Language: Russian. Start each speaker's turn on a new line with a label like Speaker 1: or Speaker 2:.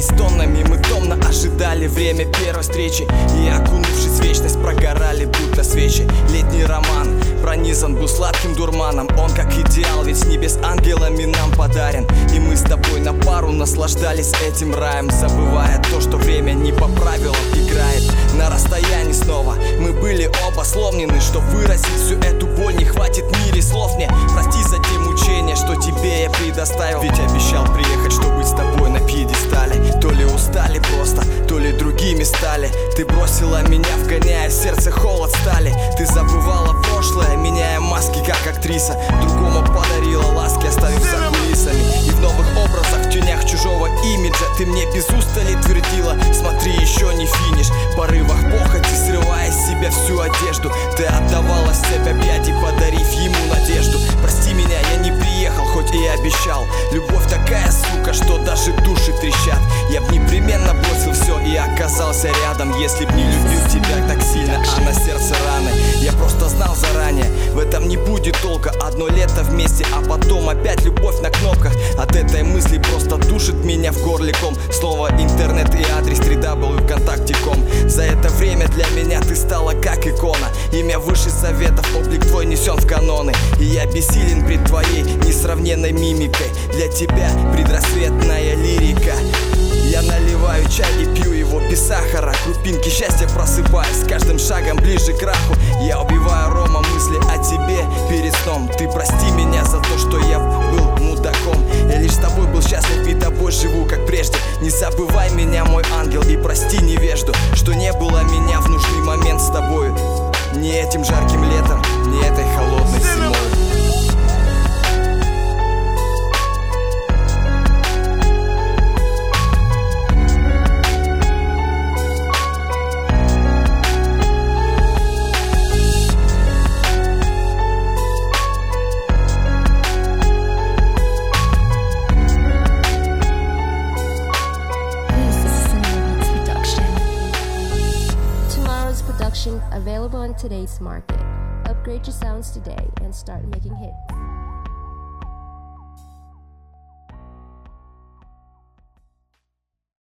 Speaker 1: Смеялись тоннами, мы томно ожидали время первой встречи, и, окунувшись в вечность, прогорали будто свечи. Летний роман пронизан был сладким дурманом. Он как идеал, ведь с небес ангелами нам подарен. И мы с тобой на пару наслаждались этим раем, забывая то, что время не по правилам играет. На расстоянии снова мы были оба сломлены. Чтоб выразить всю эту боль, не хватит в мире слов мне. Прости за те мучения, что тебе я предоставил, ведь обещал приехать, чтобы быть с тобой на пьедестале. То ли устали просто, то ли другими стали. Ты бросила меня, вгоняя в сердце холод стали. Ты забывала прошлое, меняя маски, как актриса. Другому подарила ласки, оставив за кулисами. И в новых образах, в тенях чужого имиджа ты мне без устали твердила: смотри, еще не финиш. В порывах похоти, срывая с себя всю одежду, ты отдавала цепь объятий, подарив ему надежду. Прости меня, я не приехал, хоть и обещал. Любовь такая, сука, что даже души трещат. Я б непременно бросил все и оказался рядом, если б не любил тебя так сильно, а на сердце раны. Я просто знал заранее, в этом не будет толка. Одно лето вместе, а потом опять любовь на кнопках. От этой мысли просто душит меня в горле ком. Снова интернет и адрес www.vkontakte.com. За это время для меня ты стала как икона. Имя выше советов, облик твой несен в каноны. И я бессилен пред твоей несравненной мимикой. Для тебя предрассветная лирика. Я наливаю чай и пью его без сахара. Крупинки счастья просыпаясь, с каждым шагом ближе к краху. Я убиваю рома мысли о тебе перед сном. Ты прости меня за то, что я был мудаком. Я лишь с тобой был счастлив и тобой живу как прежде. Не забывай меня, мой ангел, и прости невежду, что не было меня в нужный момент с тобой. Ни этим жарким летом, ни этой холодной зимой.
Speaker 2: Available on today's market. Upgrade your sounds today and start making hits.